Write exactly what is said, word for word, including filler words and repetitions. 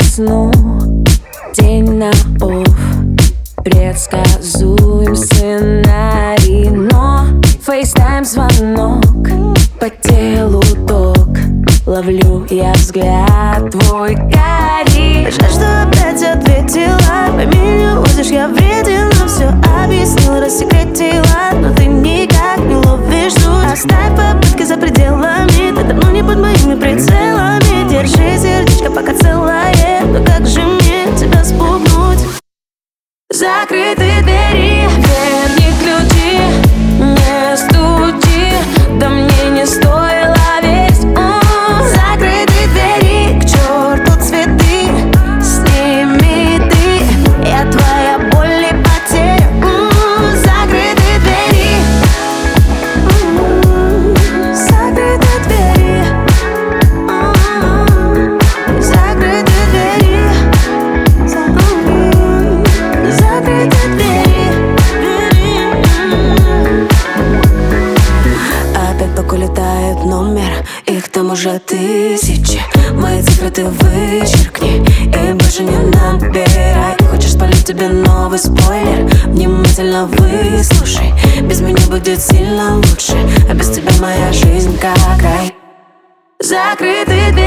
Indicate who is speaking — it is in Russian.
Speaker 1: сну. День на офф, предсказуем сценарий, но фейстайм звонок, по телу ток, ловлю я взгляд твой карий.
Speaker 2: Жаль, что опять ответила, пойми, не возишь, я вреден, но все объяснил, рассекретила, но ты никак не ловишь суть. Оставь попытки за пределами, ты давно не под моими прицелами. Держи сердечко пока целое, но как же мне тебя спугнуть?
Speaker 1: Закрыты двери, верни ключи, не стучи, да мне не стоило верить. Закрыты двери, к черту цветы, сними ты, я твоя боль и потеря. Закрыты двери, закрыты двери, закрыты двери, закрыты двери.
Speaker 2: Опять только летает номер, их там уже тысячи. Мои цифры ты вычеркни и больше не набирай. Хочешь спалить тебе новый спойлер? Внимательно выслушай, без меня будет сильно лучше, а без тебя моя жизнь как рай.
Speaker 1: Закрыты двери.